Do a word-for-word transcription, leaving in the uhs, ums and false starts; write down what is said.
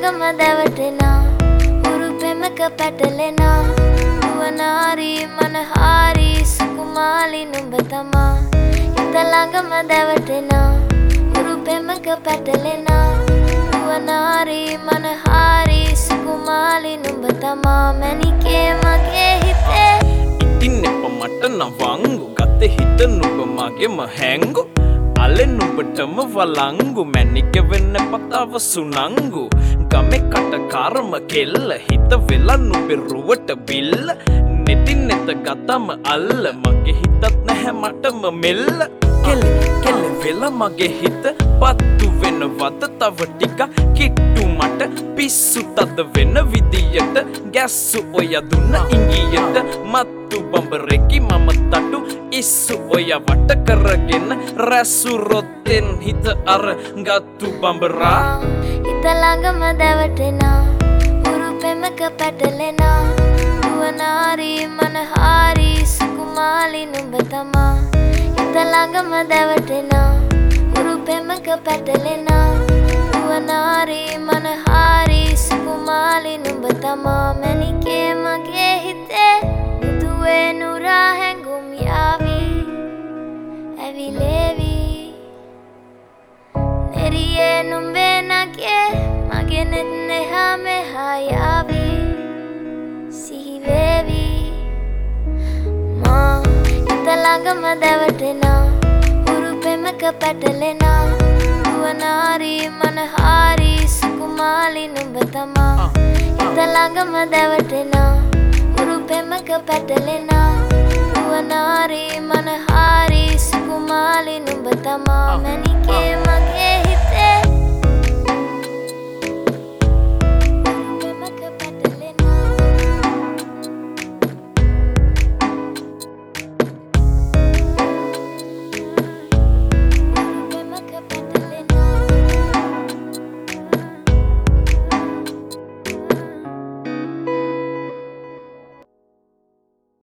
ළඟම දැවටෙනා උරු පෙමක පැටලෙනා නුවනාරි මනහාරි සුකුමාලි නුඹ තමා හිත ළඟම දැවටෙනා උරු පෙමක පැටලෙනා නුවනාරි මනහාරි සුකුමාලි නුඹ තමා මැණිකේ මගේ හිතේ ඉතින් එප මට නවංගු ගතේ හිත නුඹ මගේම හැංගු අලෙන් නුඹටම වලංගු මැණික වෙන්න පතාව සුනංගු ගමේ කට කර්ම කෙල්ල හිත වෙලා නුඹේ රුවට බිල්ල නෙතින් නෙත ගතම අල්ල මගේ හිතත් නැහැ මටම මෙල්ල කෙල්ල කෙල්ල වෙලා මගේ හිත පත්තු වෙනවද තව ටික කිට්ටු මට පිස්සු තද වෙන විදියට ගැස්සු ඔය දුන්න ඉංගියට මත්තු බඹරෙකි මම තටු ඉස්සු ඔය වට කරගෙන රැසු රොත්තෙන් හිත අර ගත්තු බඹරා හිත ළඟම දැවටෙනා උරු පෙමක පැටලෙනා නුවනාරි මනහාරි සුකුමාලි නුඹ තමා හිත ළඟම දැවටෙනා උරු පෙමක පැටලෙනා නුවනාරි මනහාරි සුකුමාලි නුඹ තමා මැණිකේ මගේ හිතේ මුදුවේ නුරා හැඟුම් යාවි ඇවිලේවි නෙරියේ නුඹේ නගේ මගේ නෙත් නෙහා මෙහා යාවි සිහිවේවි මා හිත ළඟම දැවටෙනා උරු පෙමක පැටලෙනා නුවනාරි මනහාරි සුකුමාලි නුඹ තමා හිත ළඟම දැවටෙනා උරු පෙමක පැටලෙනා නුවනාරි මනහාරි සුකුමාලි නුඹ තමා මැණිකේ